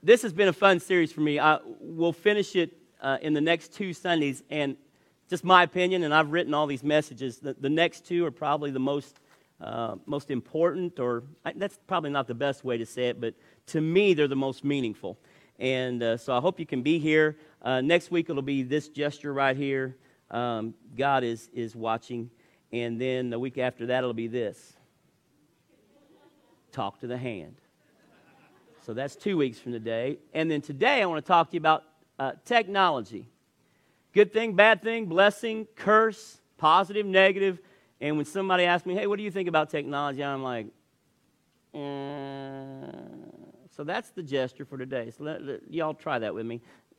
this has been a fun series for me. We'll finish it in the next 2 Sundays, and just my opinion, and I've written all these messages, the next 2 are probably the most important, or that's probably not the best way to say it, but to me, they're the most meaningful. And so I hope you can be here. Next week, it'll be this gesture right here. God is watching. And then the week after that, it'll be this. Talk to the hand. So that's 2 weeks from today. And then today, I want to talk to you about technology. Good thing, bad thing, blessing, curse, positive, negative. And when somebody asks me, hey, what do you think about technology? I'm like, So that's the gesture for today. So y'all try that with me.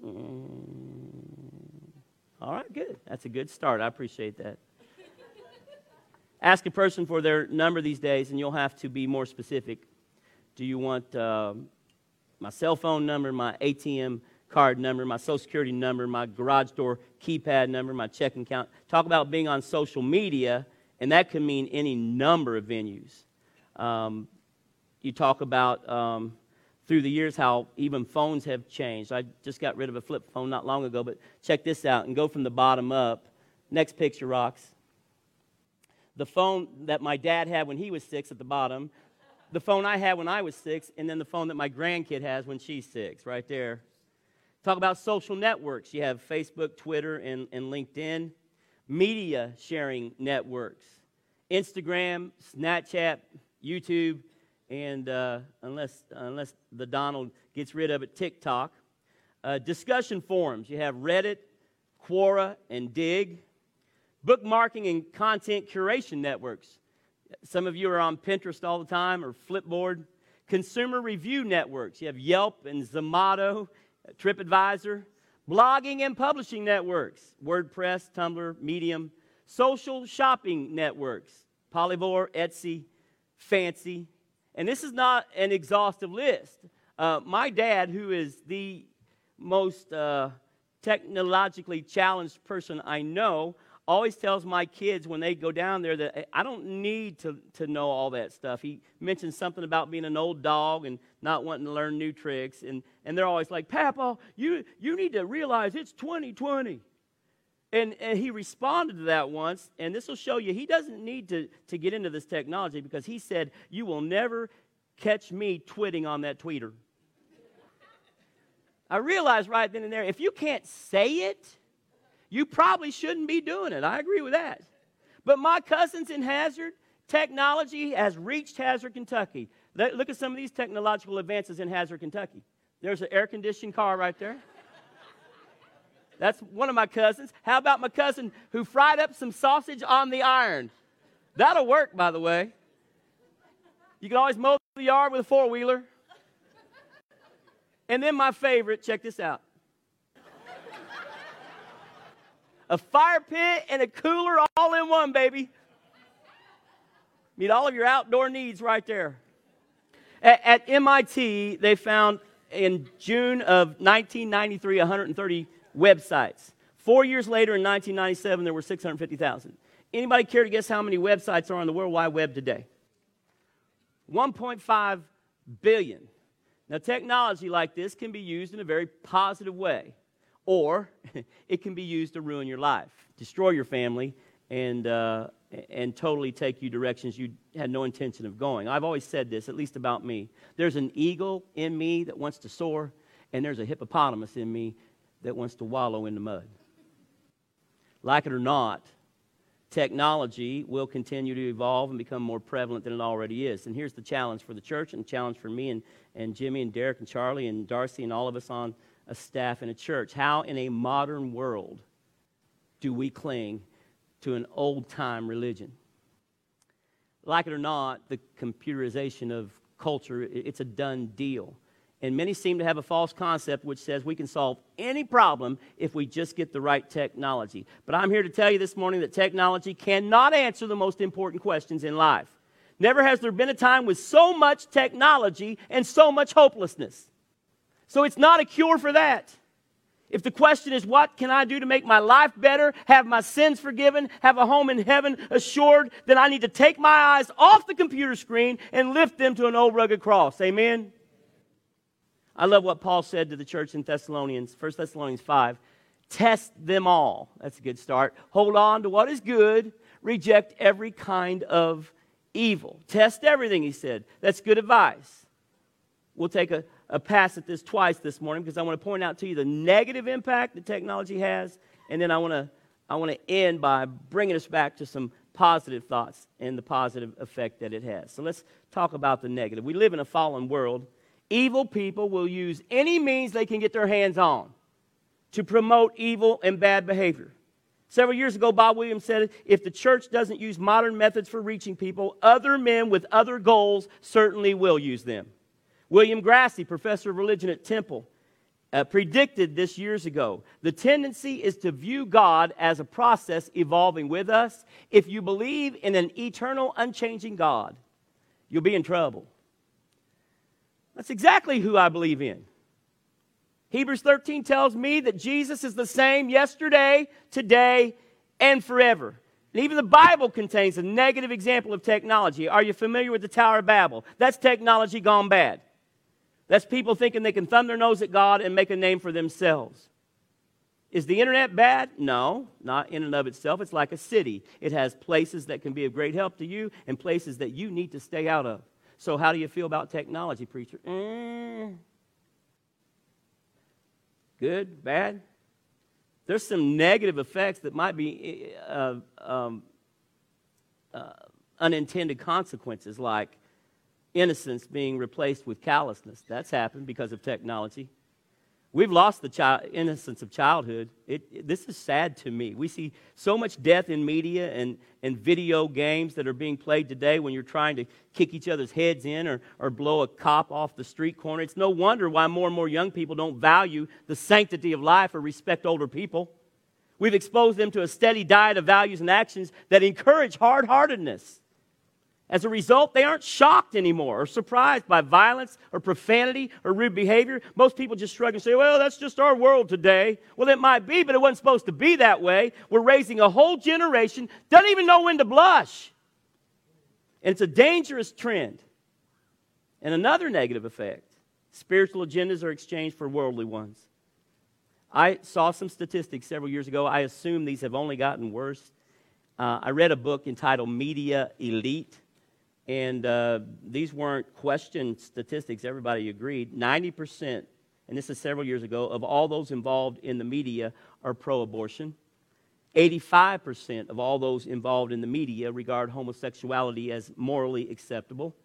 All right, good. That's a good start. I appreciate that. Ask a person for their number these days, and you'll have to be more specific. Do you want my cell phone number, my ATM card number, my Social Security number, my garage door keypad number, my checking account? Talk about being on social media, and that can mean any number of venues. You talk about through the years how even phones have changed. I just got rid of a flip phone not long ago, but check this out and go from the bottom up. Next picture, Rox. The phone that my dad had when he was 6 at the bottom, the phone I had when I was 6, and then the phone that my grandkid has when she's 6, right there. Talk about social networks. You have Facebook, Twitter, and LinkedIn. Media sharing networks. Instagram, Snapchat, YouTube, and unless the Donald gets rid of it, TikTok. Discussion forums. You have Reddit, Quora, and Dig. Bookmarking and content curation networks. Some of you are on Pinterest all the time or Flipboard. Consumer review networks. You have Yelp and Zomato, TripAdvisor. Blogging and publishing networks. WordPress, Tumblr, Medium. Social shopping networks. Polyvore, Etsy, Fancy. And this is not an exhaustive list. My dad, who is the most technologically challenged person I know, always tells my kids when they go down there that I don't need to know all that stuff. He mentions something about being an old dog and not wanting to learn new tricks. And they're always like, Papa, you need to realize it's 2020. And he responded to that once, and this will show you he doesn't need to get into this technology because he said, you will never catch me twitting on that tweeter. I realized right then and there, if you can't say it, you probably shouldn't be doing it. I agree with that. But my cousins in Hazard, technology has reached Hazard, Kentucky. Look at some of these technological advances in Hazard, Kentucky. There's an air-conditioned car right there. That's one of my cousins. How about my cousin who fried up some sausage on the iron? That'll work, by the way. You can always mow the yard with a four-wheeler. And then my favorite, check this out. A fire pit and a cooler all in one, baby. Meet all of your outdoor needs right there. At MIT, they found in June of 1993, 130 websites. 4 years later, in 1997, there were 650,000. Anybody care to guess how many websites are on the World Wide Web today? 1.5 billion. Now, technology like this can be used in a very positive way, or it can be used to ruin your life, destroy your family, and totally take you directions you had no intention of going. I've always said this, at least about me. There's an eagle in me that wants to soar, and there's a hippopotamus in me that wants to wallow in the mud. Like it or not, technology will continue to evolve and become more prevalent than it already is. And here's the challenge for the church and the challenge for me and Jimmy and Derek and Charlie and Darcy and all of us on a staff in a church. How in a modern world do we cling to an old-time religion? Like it or not, the computerization of culture, it's a done deal. And many seem to have a false concept which says we can solve any problem if we just get the right technology. But I'm here to tell you this morning that technology cannot answer the most important questions in life. Never has there been a time with so much technology and so much hopelessness. So it's not a cure for that. If the question is, what can I do to make my life better, have my sins forgiven, have a home in heaven assured, then I need to take my eyes off the computer screen and lift them to an old rugged cross. Amen? I love what Paul said to the church in Thessalonians, 1 Thessalonians 5. Test them all. That's a good start. Hold on to what is good. Reject every kind of evil. Test everything, he said. That's good advice. We'll take a pass at this twice this morning because I want to point out to you the negative impact that technology has, and then I want to end by bringing us back to some positive thoughts and the positive effect that it has. So let's talk about the negative. We live in a fallen world. Evil people will use any means they can get their hands on to promote evil and bad behavior. Several years ago, Bob Williams said, if the church doesn't use modern methods for reaching people, other men with other goals certainly will use them. William Grassi, professor of religion at Temple, predicted this years ago. The tendency is to view God as a process evolving with us. If you believe in an eternal, unchanging God, you'll be in trouble. That's exactly who I believe in. Hebrews 13 tells me that Jesus is the same yesterday, today, and forever. And even the Bible contains a negative example of technology. Are you familiar with the Tower of Babel? That's technology gone bad. That's people thinking they can thumb their nose at God and make a name for themselves. Is the internet bad? No, not in and of itself. It's like a city. It has places that can be of great help to you and places that you need to stay out of. So how do you feel about technology, preacher? Good? Bad? There's some negative effects that might be unintended consequences, like innocence being replaced with callousness. That's happened because of technology. We've lost the innocence of childhood. This is sad to me. We see so much death in media and video games that are being played today when you're trying to kick each other's heads in or blow a cop off the street corner. It's no wonder why more and more young people don't value the sanctity of life or respect older people. We've exposed them to a steady diet of values and actions that encourage hard-heartedness. As a result, they aren't shocked anymore or surprised by violence or profanity or rude behavior. Most people just shrug and say, well, that's just our world today. Well, it might be, but it wasn't supposed to be that way. We're raising a whole generation, doesn't even know when to blush. And it's a dangerous trend. And another negative effect, spiritual agendas are exchanged for worldly ones. I saw some statistics several years ago. I assume these have only gotten worse. I read a book entitled Media Elite. And these weren't questioned statistics. Everybody agreed. 90%, and this is several years ago, of all those involved in the media are pro-abortion. 85% of all those involved in the media regard homosexuality as morally acceptable.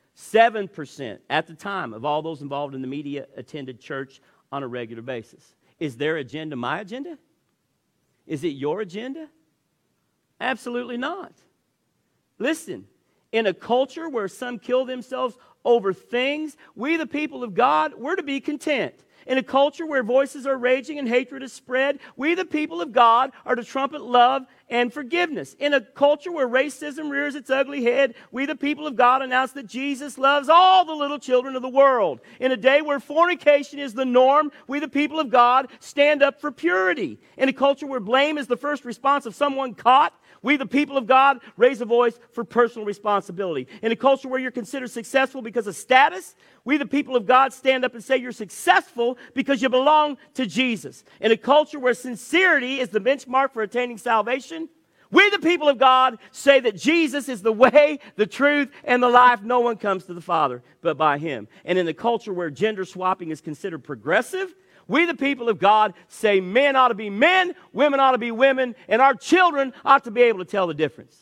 7% at the time of all those involved in the media attended church on a regular basis. Is their agenda my agenda? Is it your agenda? Absolutely not. Listen. In a culture where some kill themselves over things, we, the people of God, we're to be content. In a culture where voices are raging and hatred is spread, we, the people of God, are to trumpet love and forgiveness. In a culture where racism rears its ugly head, we, the people of God, announce that Jesus loves all the little children of the world. In a day where fornication is the norm, we, the people of God, stand up for purity. In a culture where blame is the first response of someone caught, we, the people of God, raise a voice for personal responsibility. In a culture where you're considered successful because of status, we, the people of God, stand up and say you're successful because you belong to Jesus. In a culture where sincerity is the benchmark for attaining salvation, we, the people of God, say that Jesus is the way, the truth, and the life. No one comes to the Father but by Him. And in the culture where gender swapping is considered progressive, we, the people of God, say men ought to be men, women ought to be women, and our children ought to be able to tell the difference.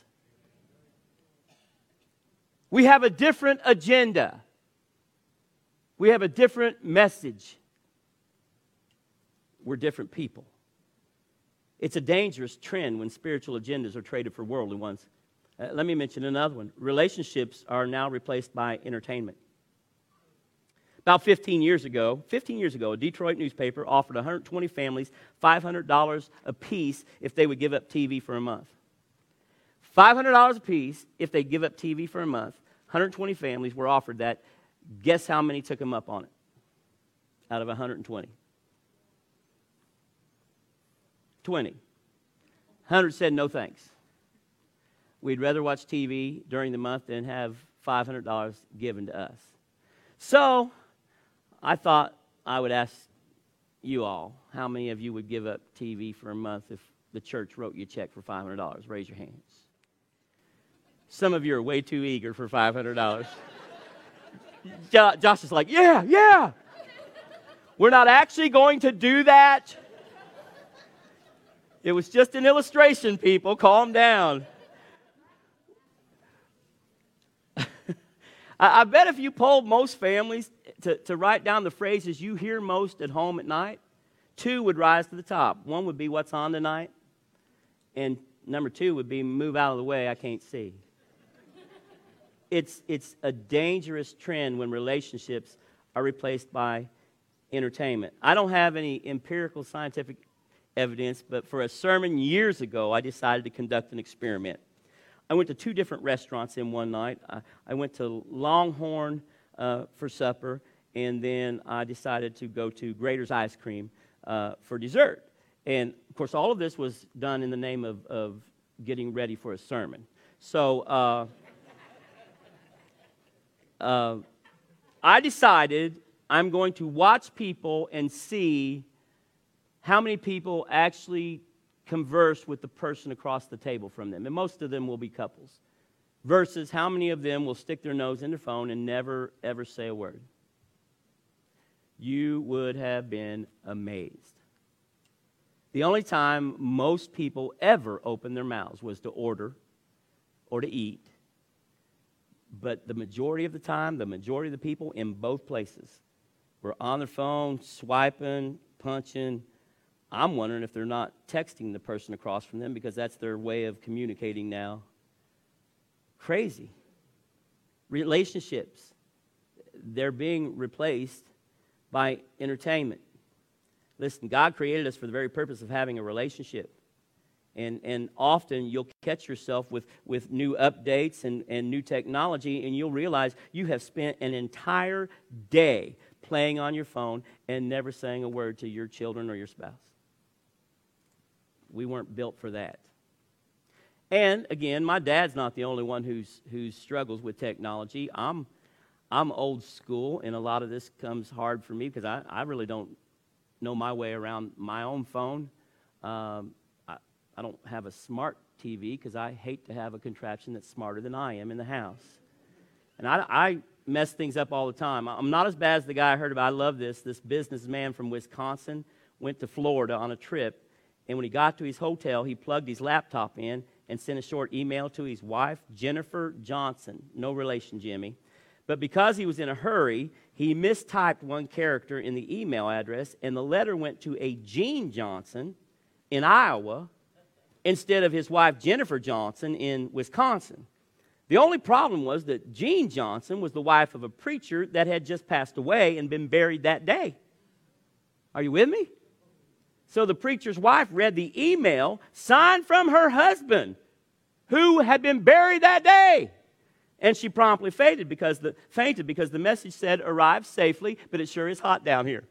We have a different agenda. We have a different message. We're different people. It's a dangerous trend when spiritual agendas are traded for worldly ones. Let me mention another one. Relationships are now replaced by entertainment. About 15 years ago, a Detroit newspaper offered 120 families $500 apiece if they would give up TV for a month. $500 apiece if they give up TV for a month. 120 families were offered that. Guess how many took them up on it out of 120? 20. 100 said no thanks. We'd rather watch TV during the month than have $500 given to us. So I thought, I would ask you all, how many of you would give up TV for a month if the church wrote you a check for $500? Raise your hands. Some of you are way too eager for $500. Josh is like, yeah. We're not actually going to do that. It was just an illustration, people. Calm down. I bet if you polled most families to write down the phrases you hear most at home at night, 2 would rise to the top. 1 would be what's on tonight, and number 2 would be move out of the way, I can't see. It's a dangerous trend when relationships are replaced by entertainment. I don't have any empirical scientific evidence, but for a sermon years ago, I decided to conduct an experiment. I went to 2 different restaurants in one night. I went to Longhorn for supper, and then I decided to go to Grater's Ice Cream for dessert. And, of course, all of this was done in the name of getting ready for a sermon. So I decided I'm going to watch people and see how many people actually converse with the person across the table from them. And most of them will be couples. Versus how many of them will stick their nose in their phone and never, ever say a word. You would have been amazed. The only time most people ever opened their mouths was to order or to eat. But the majority of the time, the majority of the people in both places were on their phone, swiping, punching. I'm wondering if they're not texting the person across from them because that's their way of communicating now. Crazy. Relationships, they're being replaced by entertainment. Listen, God created us for the very purpose of having a relationship. And often you'll catch yourself with new updates and new technology, and you'll realize you have spent an entire day playing on your phone and never saying a word to your children or your spouse. We weren't built for that. And again, my dad's not the only one who struggles with technology. I'm old school, and a lot of this comes hard for me because I really don't know my way around my own phone. I don't have a smart TV because I hate to have a contraption that's smarter than I am in the house. And I mess things up all the time. I'm not as bad as the guy I heard about. I love this. This businessman from Wisconsin went to Florida on a trip, and when he got to his hotel, he plugged his laptop in and sent a short email to his wife, Jennifer Johnson. No relation, Jimmy. But because he was in a hurry, he mistyped one character in the email address, and the letter went to a Gene Johnson in Iowa instead of his wife, Jennifer Johnson, in Wisconsin. The only problem was that Gene Johnson was the wife of a preacher that had just passed away and been buried that day. Are you with me? So the preacher's wife read the email signed from her husband, who had been buried that day. And she promptly fainted because the message said, "Arrive safely, but it sure is hot down here."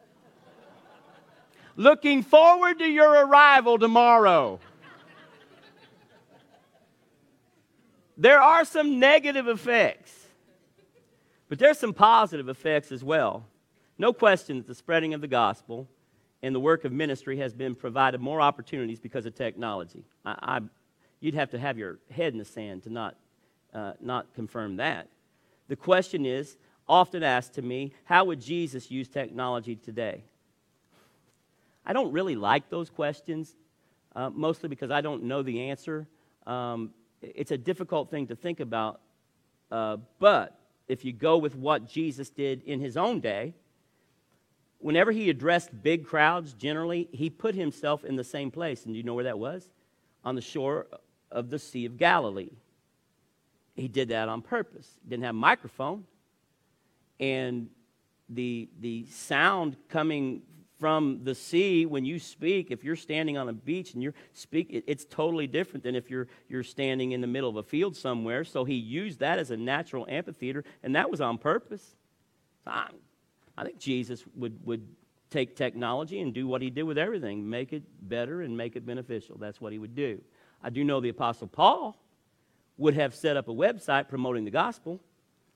Looking forward to your arrival tomorrow. There are some negative effects, but there's some positive effects as well. No question that the spreading of the gospel and the work of ministry has been provided more opportunities because of technology. You'd have to have your head in the sand to not confirm that. The question is often asked to me, how would Jesus use technology today? I don't really like those questions, mostly because I don't know the answer. It's a difficult thing to think about, but if you go with what Jesus did in his own day, whenever he addressed big crowds, generally, he put himself in the same place. And do you know where that was? On the shore of the Sea of Galilee. He did that on purpose. He didn't have a microphone. And the sound coming from the sea when you speak, if you're standing on a beach and you're speaking, it's totally different than if you're standing in the middle of a field somewhere. So he used that as a natural amphitheater, and that was on purpose. I think Jesus would take technology and do what he did with everything, make it better and make it beneficial. That's what he would do. I do know the Apostle Paul would have set up a website promoting the gospel.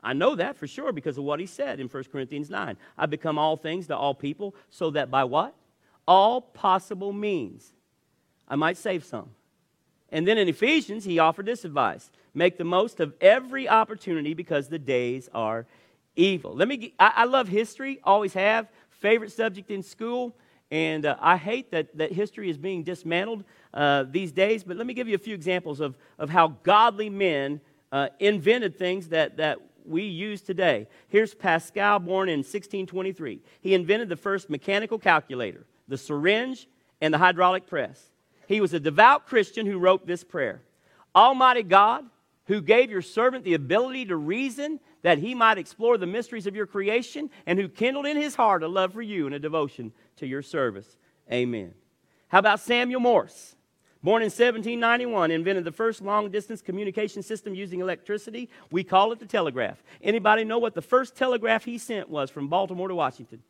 I know that for sure because of what he said in 1 Corinthians 9. I become all things to all people so that by what? All possible means I might save some. And then in Ephesians, he offered this advice. Make the most of every opportunity because the days are evil. I love history, always have. Favorite subject in school. And I hate that history is being dismantled these days. But let me give you a few examples of how godly men invented things that we use today. Here's Pascal, born in 1623. He invented the first mechanical calculator, the syringe, and the hydraulic press. He was a devout Christian who wrote this prayer. Almighty God, who gave your servant the ability to reason that he might explore the mysteries of your creation, and who kindled in his heart a love for you and a devotion to your service. Amen. How about Samuel Morse? Born in 1791, invented the first long-distance communication system using electricity. We call it the telegraph. Anybody know what the first telegraph he sent was from Baltimore to Washington?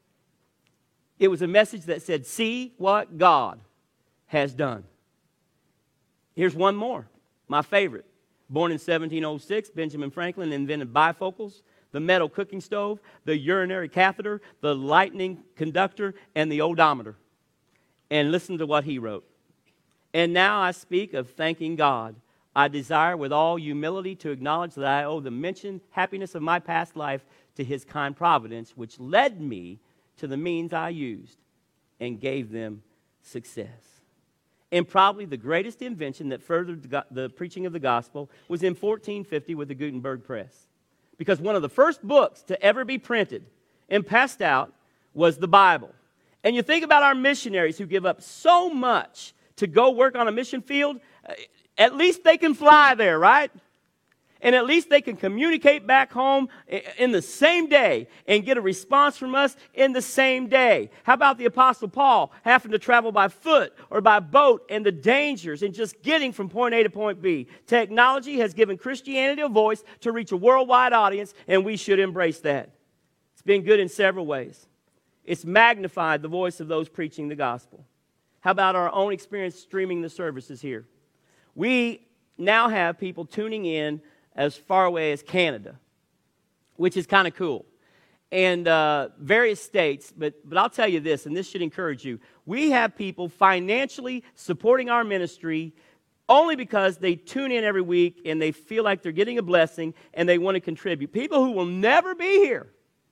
It was a message that said, see what God has done. Here's one more, my favorite. Born in 1706, Benjamin Franklin invented bifocals, the metal cooking stove, the urinary catheter, the lightning conductor, and the odometer. And listen to what he wrote. And now I speak of thanking God. I desire with all humility to acknowledge that I owe the mentioned happiness of my past life to his kind providence, which led me to the means I used and gave them success. And probably the greatest invention that furthered the preaching of the gospel was in 1450 with the Gutenberg Press. Because one of the first books to ever be printed and passed out was the Bible. And you think about our missionaries who give up so much to go work on a mission field, at least they can fly there, right? And at least they can communicate back home in the same day and get a response from us in the same day. How about the Apostle Paul having to travel by foot or by boat and the dangers in just getting from point A to point B? Technology has given Christianity a voice to reach a worldwide audience, and we should embrace that. It's been good in several ways. It's magnified the voice of those preaching the gospel. How about our own experience streaming the services here? We now have people tuning in as far away as Canada, which is kind of cool. And various states, but I'll tell you this, and this should encourage you. We have people financially supporting our ministry only because they tune in every week and they feel like they're getting a blessing and they want to contribute. People who will never be here,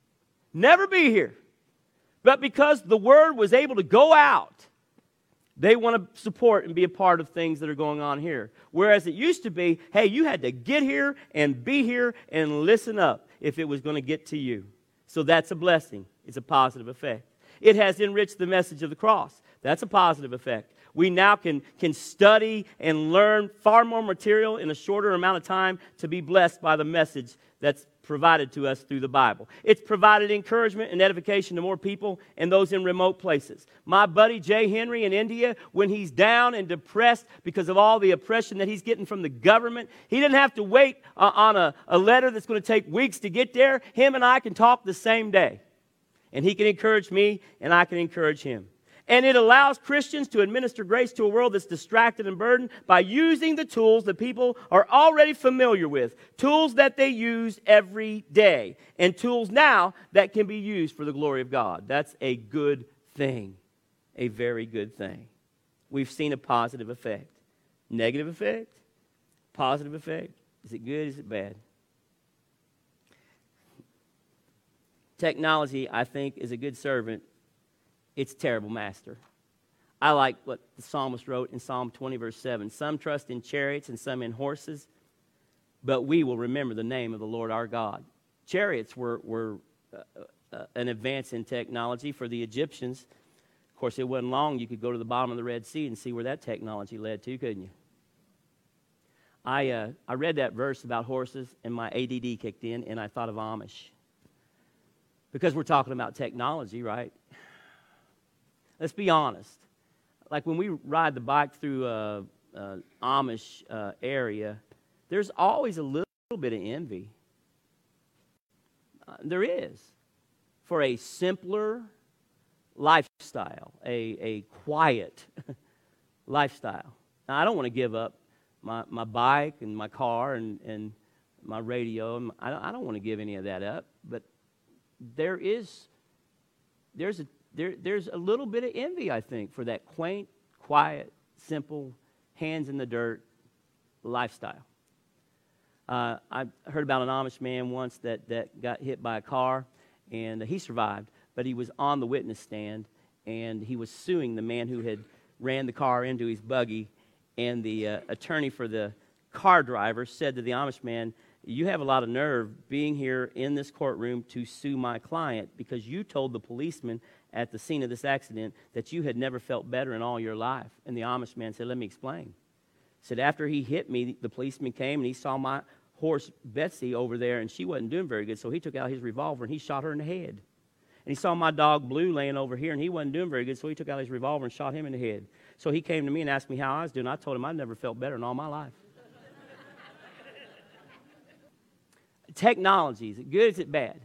but because the word was able to go out, they want to support and be a part of things that are going on here. Whereas it used to be, hey, you had to get here and be here and listen up if it was going to get to you. So that's a blessing. It's a positive effect. It has enriched the message of the cross. That's a positive effect. We now can study and learn far more material in a shorter amount of time to be blessed by the message that's provided to us through the Bible. It's provided encouragement and edification to more people and those in remote places. My buddy Jay Henry in India, when he's down and depressed because of all the oppression that he's getting from the government, he didn't have to wait on a letter that's going to take weeks to get there. Him and I can talk the same day. And he can encourage me, and I can encourage him. And it allows Christians to administer grace to a world that's distracted and burdened by using the tools that people are already familiar with, tools that they use every day, and tools now that can be used for the glory of God. That's a good thing, a very good thing. We've seen a positive effect. Negative effect, positive effect. Is it good? Is it bad? Technology, I think, is a good servant. It's a terrible master. I like what the psalmist wrote in Psalm 20, verse 7. Some trust in chariots and some in horses, but we will remember the name of the Lord our God. Chariots were an advance in technology for the Egyptians. Of course, it wasn't long. You could go to the bottom of the Red Sea and see where that technology led to, couldn't you? I read that verse about horses, and my ADD kicked in, and I thought of Amish. Because we're talking about technology, right? Let's be honest. Like when we ride the bike through Amish area, there's always a little bit of envy. There is. For a simpler lifestyle, a quiet lifestyle. Now, I don't want to give up my bike and my car and my radio. And I don't want to give any of that up, but there's a little bit of envy, I think, for that quaint, quiet, simple, hands in the dirt lifestyle. I heard about an Amish man once that got hit by a car, and he survived, but he was on the witness stand, and he was suing the man who had ran the car into his buggy, and the attorney for the car driver said to the Amish man, "You have a lot of nerve being here in this courtroom to sue my client because you told the policeman at the scene of this accident that you had never felt better in all your life." And the Amish man said, "Let me explain." Said, "After he hit me, the policeman came and he saw my horse Betsy over there, and she wasn't doing very good, so he took out his revolver and he shot her in the head. And he saw my dog Blue laying over here, and he wasn't doing very good, so he took out his revolver and shot him in the head. So he came to me and asked me how I was doing. I told him I never felt better in all my life." Technology, is it good, is it bad?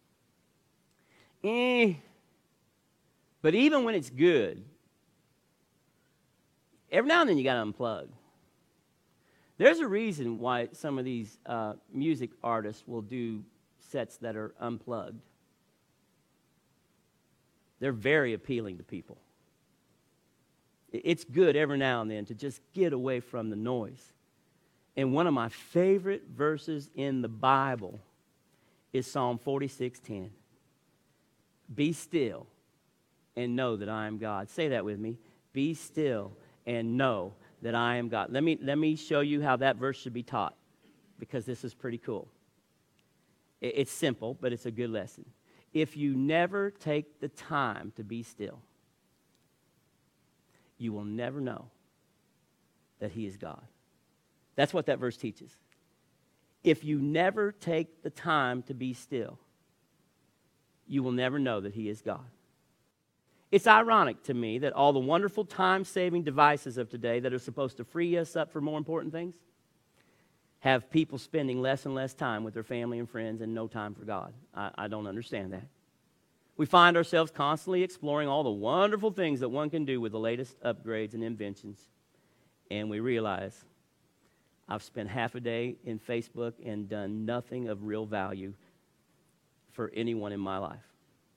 But even when it's good, every now and then you got to unplug. There's a reason why some of these music artists will do sets that are unplugged. They're very appealing to people. It's good every now and then to just get away from the noise. And one of my favorite verses in the Bible is Psalm 46:10. Be still and know that I am God. Say that with me. Be still and know that I am God. Let me show you how that verse should be taught, because this is pretty cool. It's simple, but it's a good lesson. If you never take the time to be still, you will never know that He is God. That's what that verse teaches. If you never take the time to be still, you will never know that He is God. It's ironic to me that all the wonderful time-saving devices of today that are supposed to free us up for more important things have people spending less and less time with their family and friends and no time for God. I don't understand that. We find ourselves constantly exploring all the wonderful things that one can do with the latest upgrades and inventions, and we realize I've spent half a day in Facebook and done nothing of real value for anyone in my life.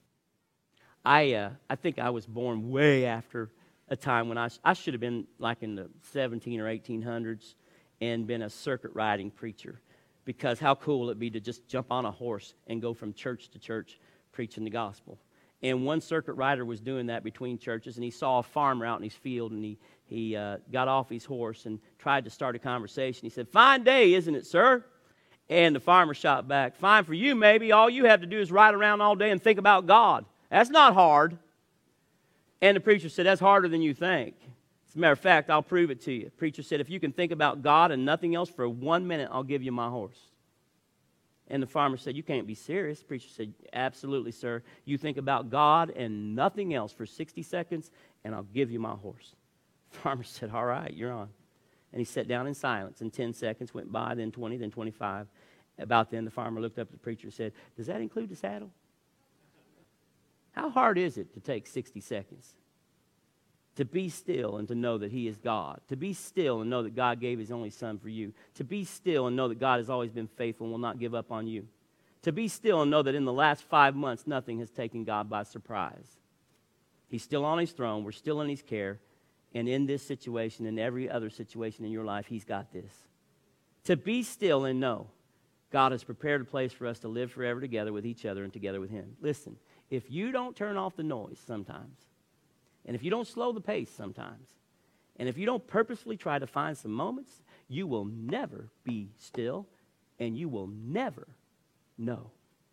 I think I was born way after a time when I should have been like in the 17 or 1800s and been a circuit riding preacher, because how cool would it be to just jump on a horse and go from church to church preaching the gospel. And one circuit rider was doing that between churches, and he saw a farmer out in his field, and he got off his horse and tried to start a conversation. He said, "Fine day, isn't it, sir?" And the farmer shot back, "Fine for you, maybe. All you have to do is ride around all day and think about God. That's not hard." And the preacher said, "That's harder than you think. As a matter of fact, I'll prove it to you." The preacher said, "If you can think about God and nothing else for 1 minute, I'll give you my horse." And the farmer said, "You can't be serious." The preacher said, "Absolutely, sir. You think about God and nothing else for 60 seconds, and I'll give you my horse." The farmer said, "All right, you're on." And he sat down in silence, and 10 seconds went by, then 20, then 25. About then, the farmer looked up at the preacher and said, "Does that include the saddle?" How hard is it to take 60 seconds? To be still and to know that He is God. To be still and know that God gave His only Son for you. To be still and know that God has always been faithful and will not give up on you. To be still and know that in the last 5 months, nothing has taken God by surprise. He's still on His throne. We're still in His care. And in this situation and every other situation in your life, He's got this. To be still and know God has prepared a place for us to live forever together with each other and together with Him. Listen, if you don't turn off the noise sometimes, and if you don't slow the pace sometimes, and if you don't purposefully try to find some moments, you will never be still, and you will never know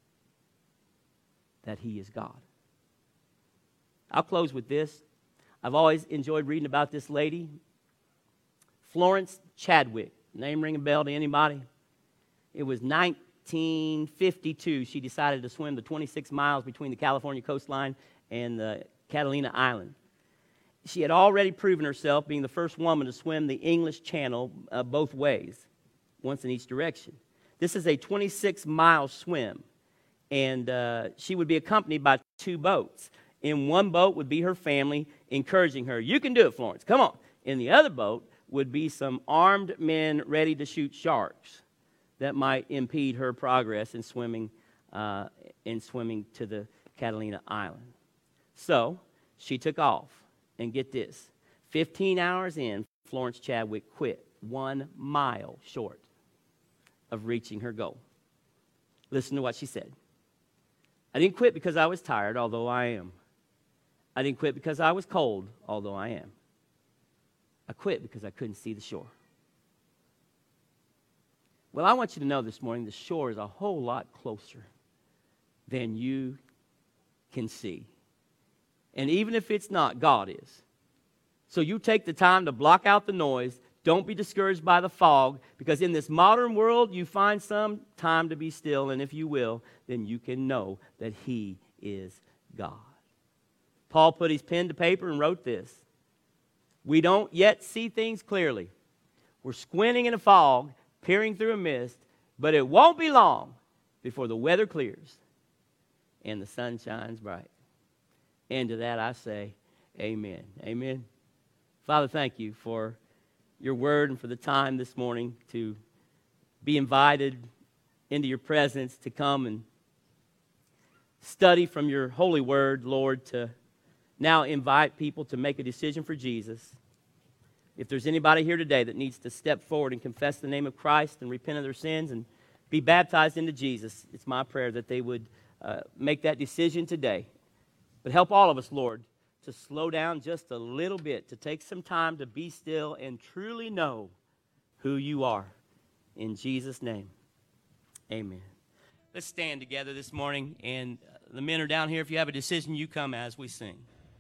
that He is God. I'll close with this. I've always enjoyed reading about this lady, Florence Chadwick. Name ring a bell to anybody? It was 1952. She decided to swim the 26 miles between the California coastline and the Catalina Island. She had already proven herself being the first woman to swim the English Channel both ways, once in each direction. This is a 26-mile swim, and she would be accompanied by 2 boats. In one boat would be her family encouraging her, "You can do it, Florence, come on." In the other boat would be some armed men ready to shoot sharks. that might impede her progress in swimming to the Catalina Island. So she took off, and get this, 15 hours in, Florence Chadwick quit 1 mile short of reaching her goal. Listen to what she said. I didn't quit because I was tired, although I am. I didn't quit because I was cold, although I am. I quit because I couldn't see the shore. Well, I want you to know this morning the shore is a whole lot closer than you can see. And even if it's not, God is. So you take the time to block out the noise. Don't be discouraged by the fog, because in this modern world, you find some time to be still, and if you will, then you can know that He is God. Paul put his pen to paper and wrote this. We don't yet see things clearly. We're squinting in a fog, peering through a mist, but it won't be long before the weather clears and the sun shines bright. And to that I say, amen. Amen. Father, thank you for your word and for the time this morning to be invited into your presence, to come and study from your holy word, Lord, to now invite people to make a decision for Jesus. If there's anybody here today that needs to step forward and confess the name of Christ and repent of their sins and be baptized into Jesus, it's my prayer that they would make that decision today. But help all of us, Lord, to slow down just a little bit, to take some time to be still and truly know who you are. In Jesus' name, amen. Let's stand together this morning, and the men are down here. If you have a decision, you come as we sing.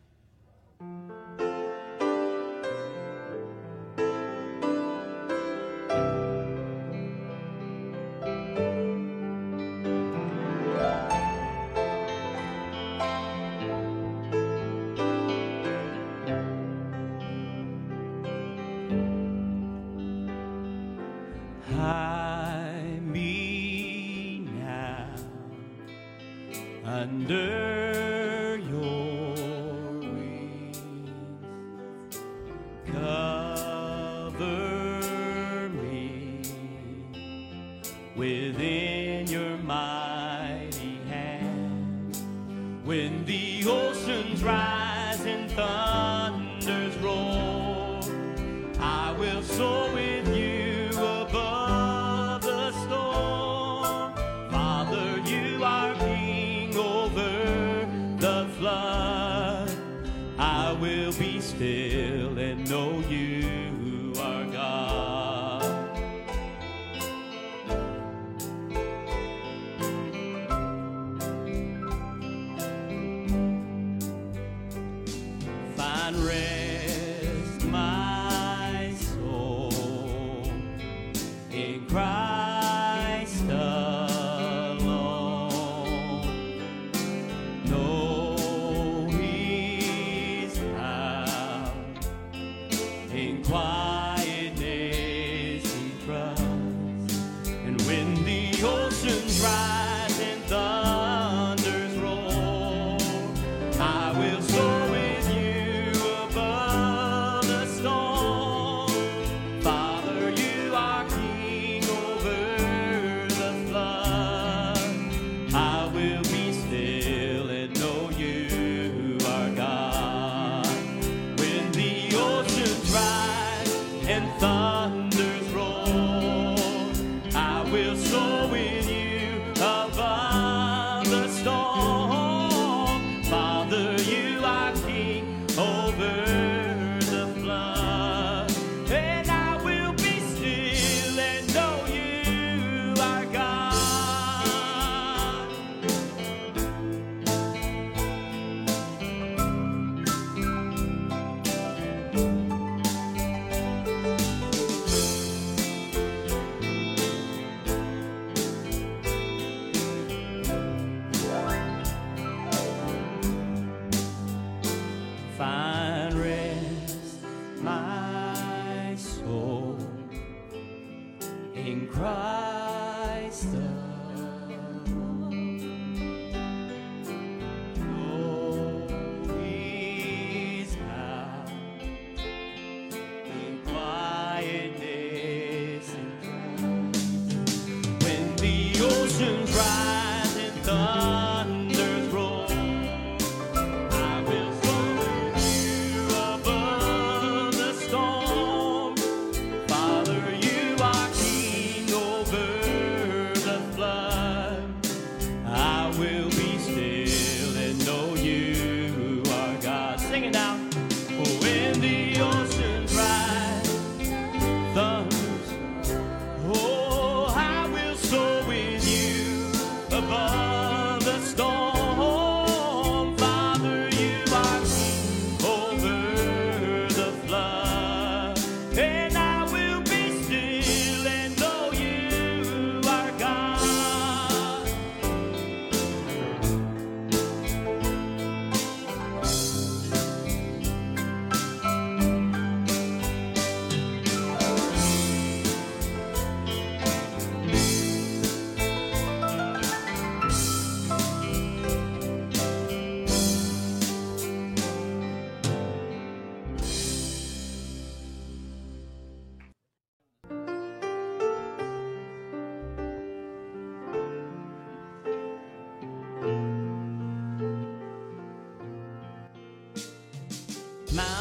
Hide me now under your wings. Cover me within your mighty hand. When the oceans rise and thunders roar, I will soar with you above the storm. Father, you are king over the flood. I will be still and know you are God. Find rest, my soul, in Christ alone. Know He's found in quietness and trust. And when the oceans rise and thunders roar, I will soar with you above the storm. Father, you are king over the flood. I will be still and know you are God. When the oceans rise and thunders roar, I will soar with you above the storm. Father, you are king over the flood, and I will be still and know you are God. Find rest, my soul, in Christ alone. Oh, He's found in quietness and trust.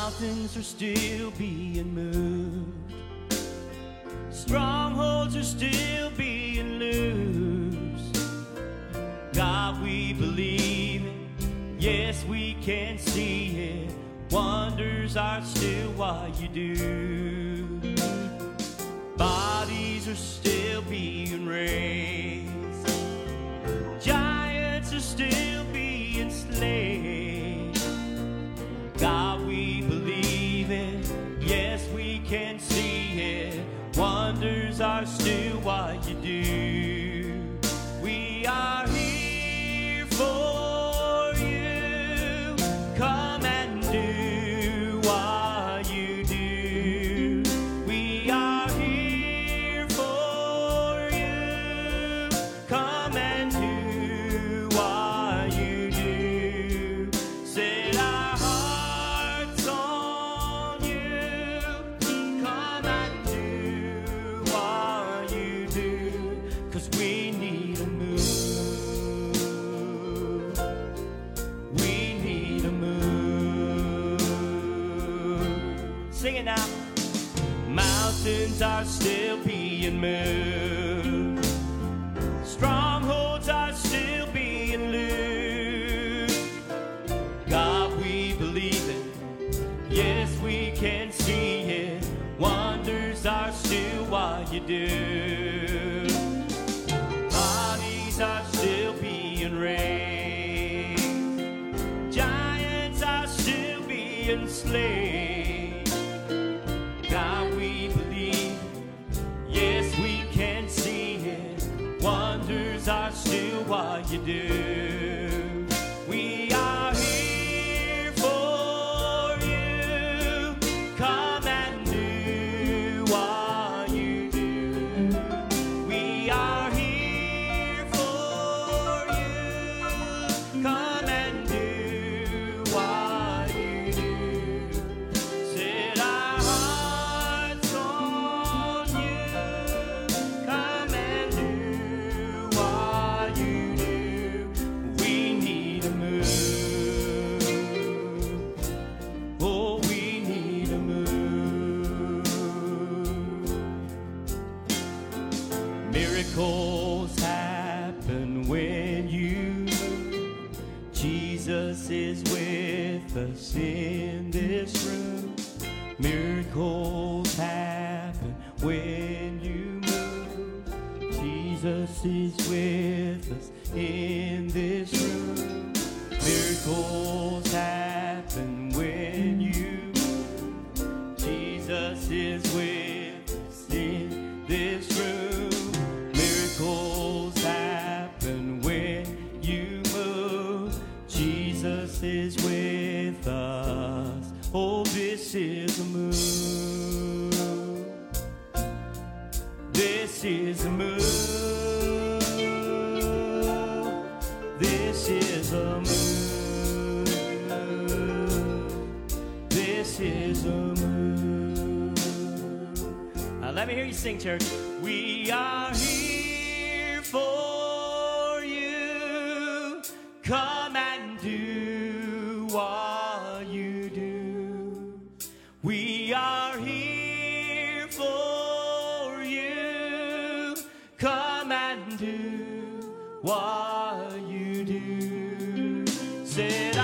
Mountains are still being moved. Strongholds are still being loosed. God, we believe it. Yes, we can see it. Wonders are still what you do. Bodies are still being raised. Giants are still being slain. God, we believe it. Yes, we can see it. Wonders are still what you do. We are here for you. Come and do what you do. We are here for you. Come and do what you do. Set our hearts on you. Come and do what you do. 'Cause we need a move. We need a move. Sing it now. Mountains are still being moved. Strongholds are still being loosed. God, we believe it. Yes, we can see it. Wonders are still what you do. Bodies are still being raised. Giants are still being slain. God, we believe. Yes, we can see it. Wonders are still what you do. We are here for you. Come and do what you do. We are here for you. Come and do what you do. Set our hearts on you. Come and do what you do. We need a move. Oh, we need a move. Miracles happen when you move. Jesus is with us in this room. Miracles happen when you move. Jesus is with us in this room. Miracles happen when you move. Jesus is with us in this room. Miracles happen when you move. Jesus is with us. Oh, this is a move. This is a move. This is a move. This is a move. Let me hear you sing, church. We are here for you. Come and do what you do. We are here for you. Come and do what you do. Said